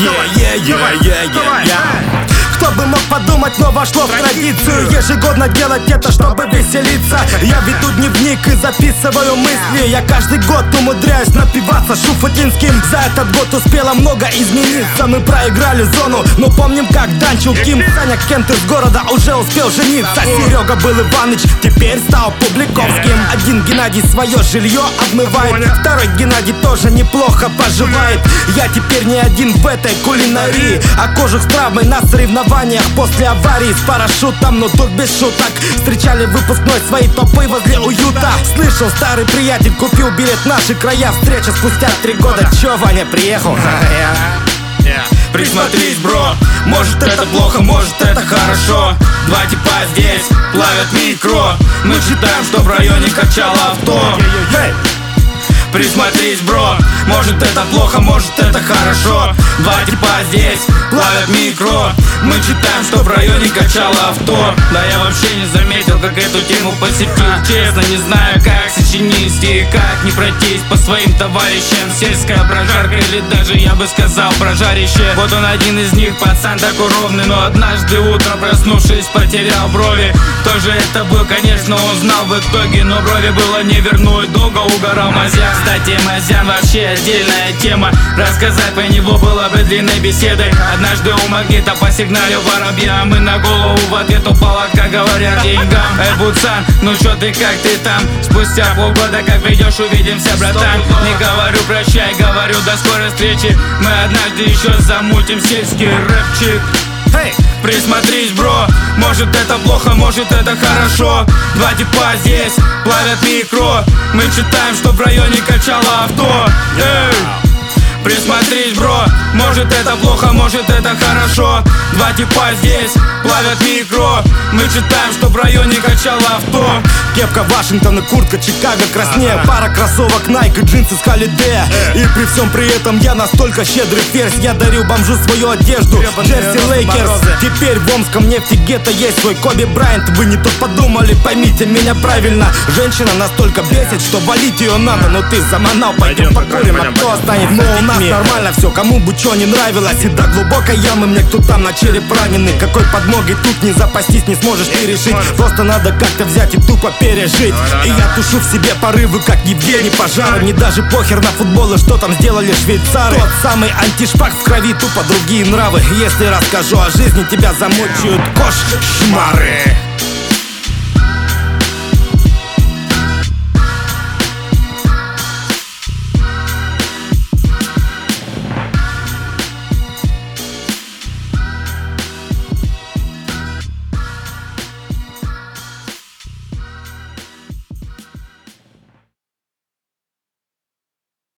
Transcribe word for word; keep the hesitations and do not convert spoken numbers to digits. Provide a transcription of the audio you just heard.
Кто бы мог подумать, но вошло в традицию ежегодно делать это, чтобы веселиться. Я веду дневник и записываю мысли. Я каждый год умудряюсь напиваться шуфутинским. За этот год успело много измениться. Мы проиграли зону, но помним, как Данчил Ким. Саня Кент из города уже успел жениться. Серега был Иваныч, теперь стал Публиковским. Один Геннадий свое жилье обмывает, второй Геннадий тоже неплохо поживает. Я теперь не один в этой кулинарии, а кожух с травмой на соревнованиях после аварии с парашютом, но тут без шуток. Встречали выпускной свои топы возле уюта. Слышал, старый приятель купил билет в наши края. Встреча спустя три года. Чё, Ваня, приехал? Присмотрись, бро, может это плохо, может это хорошо. Два типа здесь плавят микро. Мы считаем, что в районе качало авто. Присмотрись, бро, может это плохо, может это хорошо. Два типа здесь плавят микро. Мы читаем, что в районе качало авто. Да я вообще не заметил, как эту тему посетил. Честно, не знаю, как сочинить и как не пройтись по своим товарищам. Сельская прожарка или даже, я бы сказал, прожарище. Вот он один из них, пацан такой ровный, но однажды утром, проснувшись, потерял брови. Кто же это был, конечно, он знал в итоге, но брови было не вернуть. Долго угорал Мазян. Кстати, Мазян вообще отдельная тема. Рассказать по него было бы длинной беседой. Однажды у Магнита посигналил воробья. Мы на голову в ответ упала, как говорят, деньгам. Эй, Буцан, ну чё ты, как ты там? Спустя полгода, как придешь, увидимся, братан. Не говорю прощай, говорю до скорой встречи. Мы однажды еще замутим сельский рэпчик. Hey! Присмотрись, бро, может это плохо, может это хорошо. Два типа здесь плавят микро. Мы читаем, что в районе качало авто. Эй! Присмотрись, бро, может это плохо, может это хорошо. Два типа здесь плавят микро. Мы читаем, что в районе качало авто. Кепка Вашингтон и куртка Чикаго краснее. Пара кроссовок Nike и джинсы с Холидея. И при всем при этом я настолько щедрый ферзь. Я дарю бомжу свою одежду, Джерси Лейкерс. Теперь в Омском нефтегетто есть свой Коби Брайант. Вы не то подумали, поймите меня правильно. Женщина настолько бесит, что валить ее надо. Но ты заманал, пойдем покурим, а кто останется? Но у нас нормально все, кому бы что не нравилось. И до глубокой ямы мне кто там на череп раненый. Какой подмогой тут не запастись не сможешь ты решить. Просто надо как-то взять и тупо пережить. И я тушу в себе порывы, как Евгений Пожар. Мне даже похер на футбол и что там сделали швейцары. Тот самый антишпак в крови, тупо другие нравы. Если расскажу о жизни, тебя замучают кошмары.